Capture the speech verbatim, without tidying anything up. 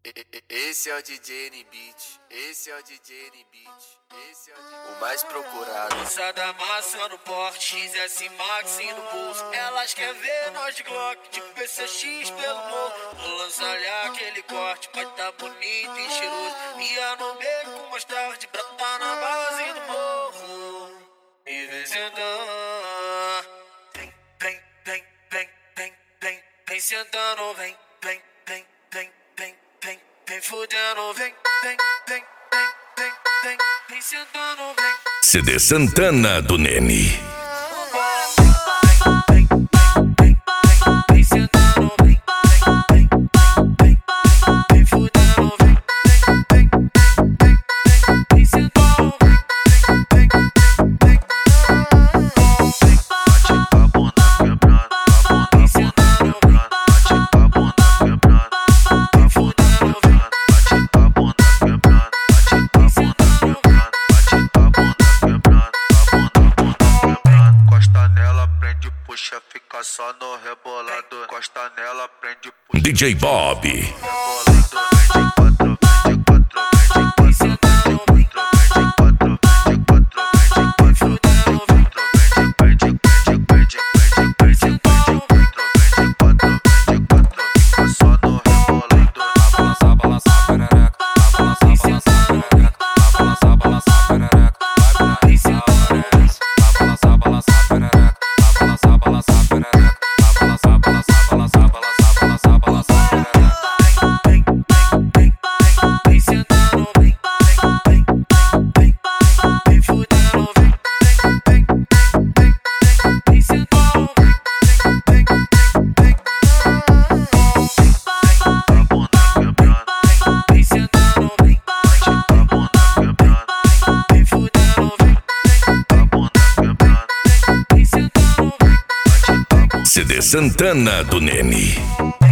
Esse é o D J N-Beat, esse é o D J N-Beat, esse é o, D J... o mais procurado. Lançada massa no porte, X S Max no bolso. Elas querem ver nós de Glock, de P C X pelo morro. Vou lançar-lhe aquele corte, vai tá bonito e cheiroso. Ia no beco com mostarda, brota na base do morro. E vem sentando, vem, vem, vem, vem, vem, vem, vem sentando, vem, vem, vem, vem, vem, vem, vem fudendo, vem, vem, vem, vem, vem, vem, vem sentando, vem. C D Santana do Nene. Puxa, fica só no rebolado. Encosta nela, prende, puxa. D J Bob. C D Santana do Nene.